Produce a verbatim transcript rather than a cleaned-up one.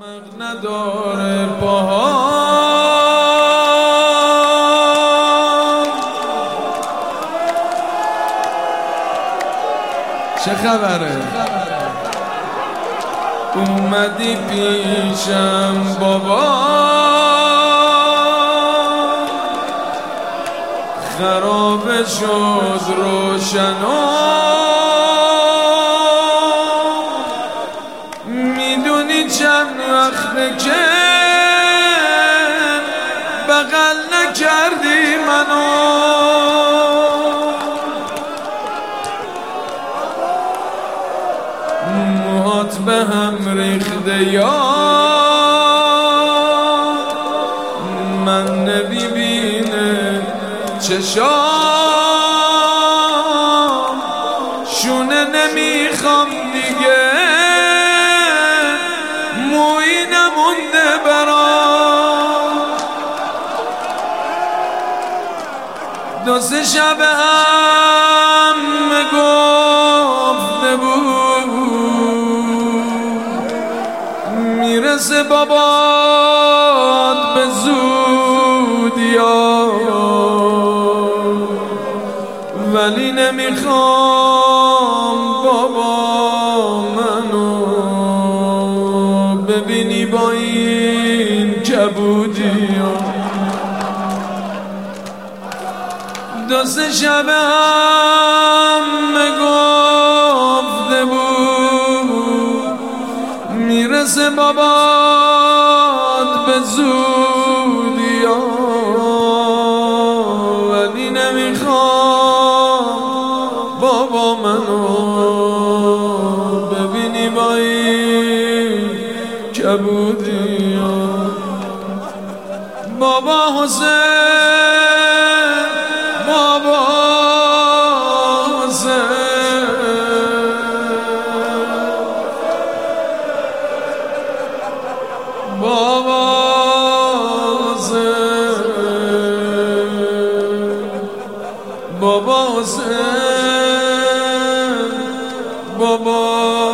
مغ نداره پاها چه خبره؟ اومدی پیشم بابا خراب شد روشنا میدونی چند وقته که بغل نکردی منو موهات به هم ریخته یا من نمیبینه چشام شونه نمیخوام دیگه مویی نمونده برام دو سه شب هم گفته بود میرسه بابات به زودیا ولی نمیخوام بابا منو ببینی با این کبودیا دو سه شب هم گفته بود میرسه بابات به زودیا ولی نمیخوام بابا منو ببینی با این کبودیا بابا حسین بابا حسین بابا حسین بابا حسین بابا